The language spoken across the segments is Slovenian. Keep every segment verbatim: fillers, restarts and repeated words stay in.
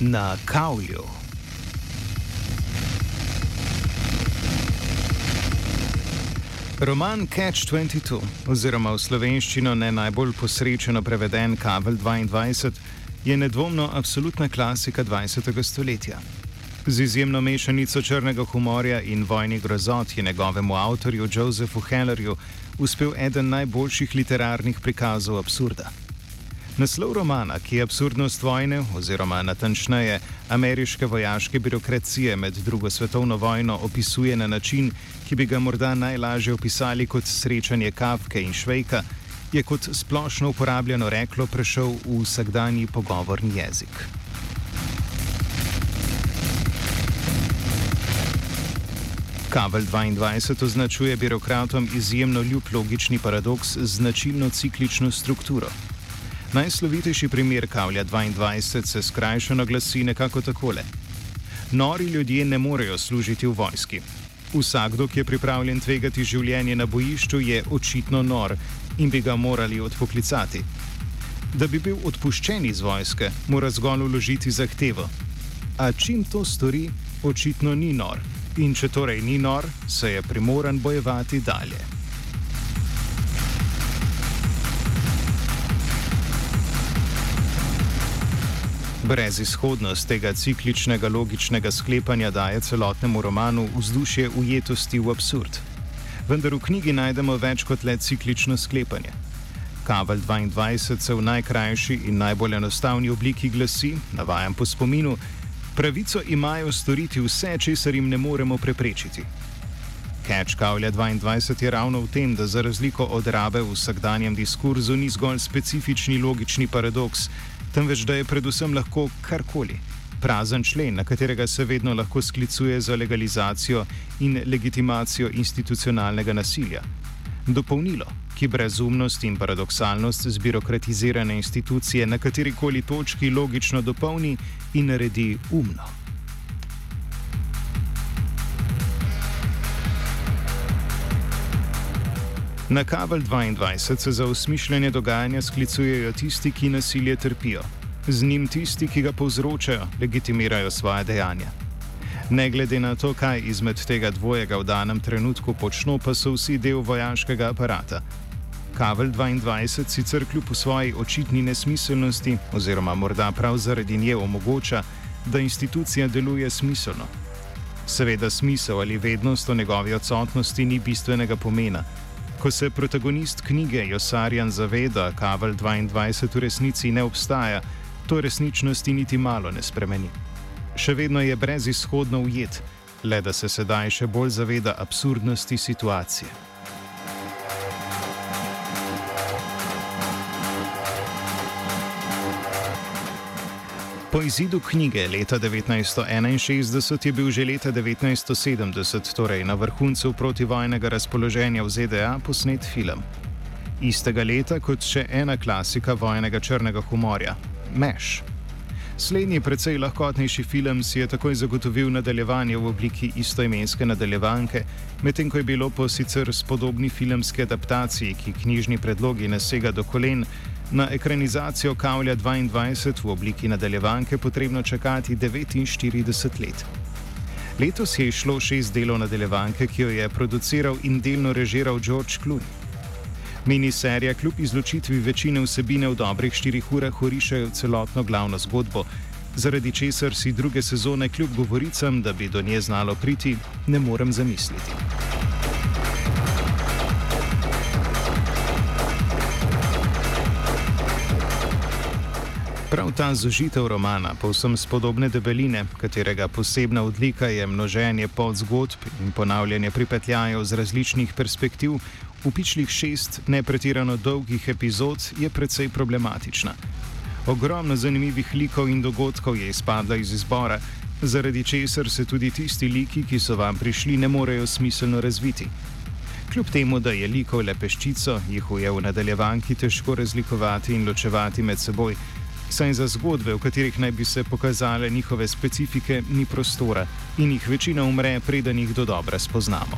Na kavlju. Roman Catch dvajset dva, oziroma v slovenščino ne najbolj posrečeno preveden Kavelj dvaindvajset, je nedvomno absolutna klasika dvajsetega stoletja. Z izjemno mešanico črnega humorja in vojnih grozot je njegovemu avtorju Josephu Hellerju uspel eden najboljših literarnih prikazov absurda. Naslov romana, ki absurdnost vojne, oziroma natančneje ameriške vojaške birokracije med drugo svetovno vojno opisuje na način, ki bi ga morda najlažje opisali kot srečanje Kafke in Švejka, je kot splošno uporabljeno reklo prešel v vsakdanji pogovorni jezik. Kavelj dvaindvajset označuje birokratom izjemno ljub logični paradoks z značilno ciklično strukturo. Najslovitejši primer Kavlja dvaindvajset se skrajšano glasi nekako takole. Nori ljudje ne morejo služiti v vojski. Vsakdo, ki je pripravljen tvegati življenje na bojišču, je očitno nor in bi ga morali odpoklicati. Da bi bil odpuščen iz vojske, mora zgolj vložiti zahtevo. A čim to stori, očitno ni nor. In če torej ni nor, se je primoran bojevati dalje. Brezizhodnost tega cikličnega logičnega sklepanja daje celotnemu romanu vzdušje ujetosti v absurd. Vendar v knjigi najdemo več kot le ciklično sklepanje. Kavelj dvaindvajset se v najkrajši in najbolj enostavni obliki glasi, navajam po spominu, pravico imajo storiti vse, česar jim ne moremo preprečiti. Catch Kavlja dvaindvajset je ravno v tem, da za razliko od rabe v vsakdanjem diskurzu ni zgolj specifični logični paradoks, temveč da je predvsem lahko karkoli. Prazen člen, na katerega se vedno lahko sklicuje za legalizacijo in legitimacijo institucionalnega nasilja. Dopolnilo, ki brezumnost in paradoksalnost zbirokratizirane institucije na katerikoli točki logično dopolni in naredi umno. Na Kavelj dvaindvajset se za osmišljanje dogajanja sklicujejo tisti, ki nasilje trpijo. Z njim tisti, ki ga povzročajo, legitimirajo svoje dejanja. Ne glede na to, kaj izmed tega dvojega v danem trenutku počno, pa so vsi del vojaškega aparata. Kavelj dvaindvajset sicer kljub svoji očitni nesmiselnosti, oziroma morda prav zaradi nje omogoča, da institucija deluje smiselno. Seveda smisel ali vednost o njegovi odsotnosti ni bistvenega pomena. Ko se protagonist knjige Josarjan zaveda, Kavelj dvaindvajset v resnici ne obstaja, to resničnosti niti malo ne spremeni. Še vedno je brezizhodno ujet, le da se sedaj še bolj zaveda absurdnosti situacije. Po izidu knjige leta devetnajststo enainšestdeset je bil že leta devetnajststo sedemdeset, torej na vrhuncu protivojnega razpoloženja v Z D A, posnet film. Istega leta kot še ena klasika vojnega črnega humorja, Meš. Slednji precej lahkotnejši film si je takoj zagotovil nadaljevanje v obliki istoimenske nadaljevanke, medtem ko je bilo po sicer spodobni filmski adaptaciji, ki knjižni predlogi ne sega do kolen, na ekranizacijo Kavlja dvaindvajset v obliki nadaljevanke potrebno čakati devetinštirideset let. Letos je izšlo šest delov nadaljevanke, ki jo je produciral in delno režiral George Clooney. Miniserija kljub izločitvi večine vsebine v dobrih štirih urah orišajo celotno glavno zgodbo, zaradi česar si druge sezone kljub govoricam, da bi do nje znalo priti, ne morem zamisliti. Prav ta zožitev romana, povsem spodobne debeline, katerega posebna odlika je množenje podzgodb in ponavljanje pripetljajev z različnih perspektiv, v pičlih šest nepretirano dolgih epizod je precej problematična. Ogromno zanimivih likov in dogodkov je izpadlo iz izbora, zaradi česar se tudi tisti liki, ki so vam prišli, ne morejo smiselno razviti. Kljub temu, da je likov le peščico, jih je v nadaljevanki težko razlikovati in ločevati med seboj, saj za zgodbe, v katerih naj bi se pokazale njihove specifike, ni prostora in jih večina umre, preden jih dodobra spoznamo.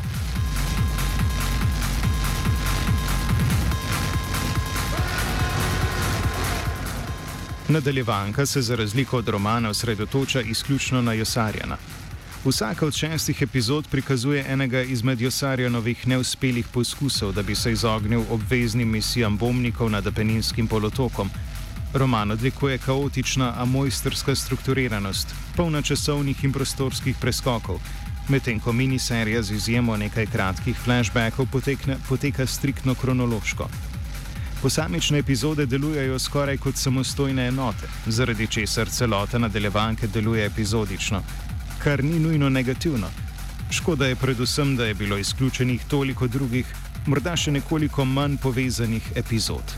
Nadaljevanka se za razliko od romana osredotoča izključno na Josarjana. Vsaka od šestih epizod prikazuje enega izmed Josarjanovih neuspelih poskusov, da bi se izognil obveznim misijam bombnikov nad Apeninskim polotokom. Roman odlikuje kaotična, a mojstrska strukturiranost, polna časovnih in prostorskih preskokov, medtem ko miniserija z izjemo nekaj kratkih flashbackov potekne, poteka striktno kronološko. Posamične epizode delujejo skoraj kot samostojne enote, zaradi česar celota nadaljevanke deluje epizodično, kar ni nujno negativno. Škoda je predvsem, da je bilo izključenih toliko drugih, morda še nekoliko manj povezanih epizod.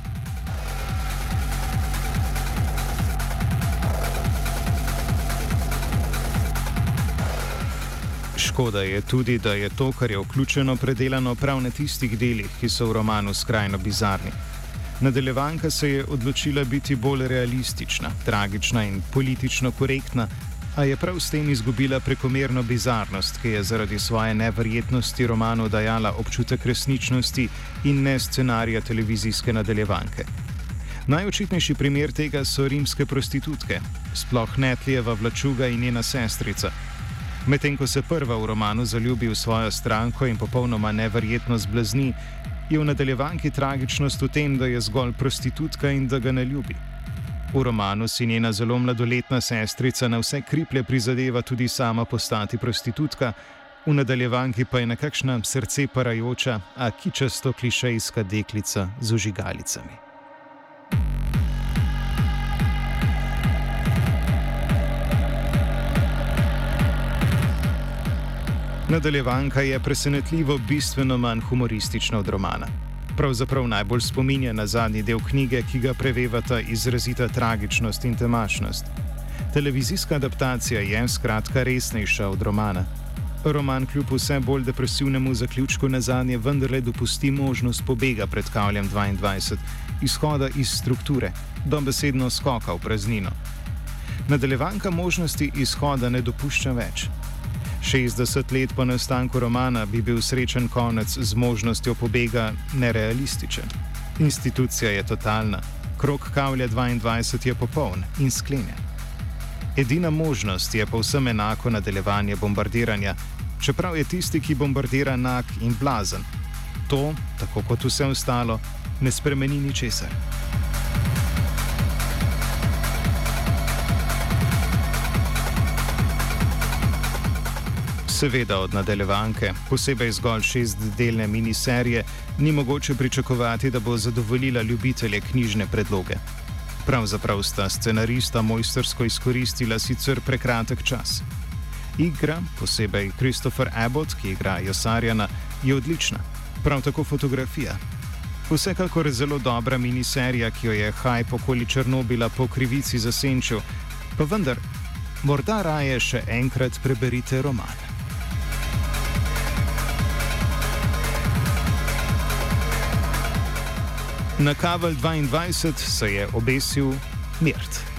Škoda je tudi, da je to, kar je vključeno, predelano prav na tistih delih, ki so v romanu skrajno bizarni. Nadaljevanka se je odločila biti bolj realistična, tragična in politično korektna, a je prav s tem izgubila prekomerno bizarnost, ki je zaradi svoje neverjetnosti romanu dajala občutek resničnosti in ne scenarija televizijske nadaljevanke. Najočitnejši primer tega so rimske prostitutke, sploh Netlijeva vlačuga in njena sestrica. Medtem ko se prva v romanu zaljubi v svojo stranko in popolnoma neverjetno zblazni, je v nadaljevanki tragičnost v tem, da je zgolj prostitutka in da ga ne ljubi. V romanu si njena zelo mladoletna sestrica na vse kriplje prizadeva tudi sama postati prostitutka, v nadaljevanki pa je nekakšna srce parajoča, a kičasto klišejska deklica z ožigalicami. Nadaljevanka je presenetljivo bistveno manj humoristična od romana. Pravzaprav najbolj spominja na zadnji del knjige, ki ga prevevata izrazita tragičnost in temačnost. Televizijska adaptacija je skratka resnejša od romana. Roman kljub vse bolj depresivnemu zaključku nazadnje vendarle dopusti možnost pobega pred Kavljem dvaindvajset, izhoda iz strukture, dobesedno skoka v praznino. Nadaljevanka možnosti izhoda ne dopušča več. šestdeset let po nastanku romana bi bil srečen konec z možnostjo pobega nerealističen. Institucija je totalna, krog Kavlja dvaindvajset je popoln in sklenjen. Edina možnost je povsem enako nadaljevanje bombardiranja, čeprav je tisti, ki bombardira, nag in blazen. To, tako kot vse ostalo, ne spremeni ničesar. Seveda od nadaljevanke, posebej zgolj šestdelne miniserije, ni mogoče pričakovati, da bo zadovoljila ljubitelje knjižne predloge. Pravzaprav sta scenarista mojstrsko izkoristila sicer prekratek čas. Igra, posebej Christopher Abbott, ki igra Josarjana, je odlična. Prav tako fotografija. Vsekakor zelo dobra miniserija, ki jo je hype okoli Černobila po krivici zasenčil, pa vendar, morda raje še enkrat preberite roman. Na Kavelj dvaindvajset se je obesil Mirt.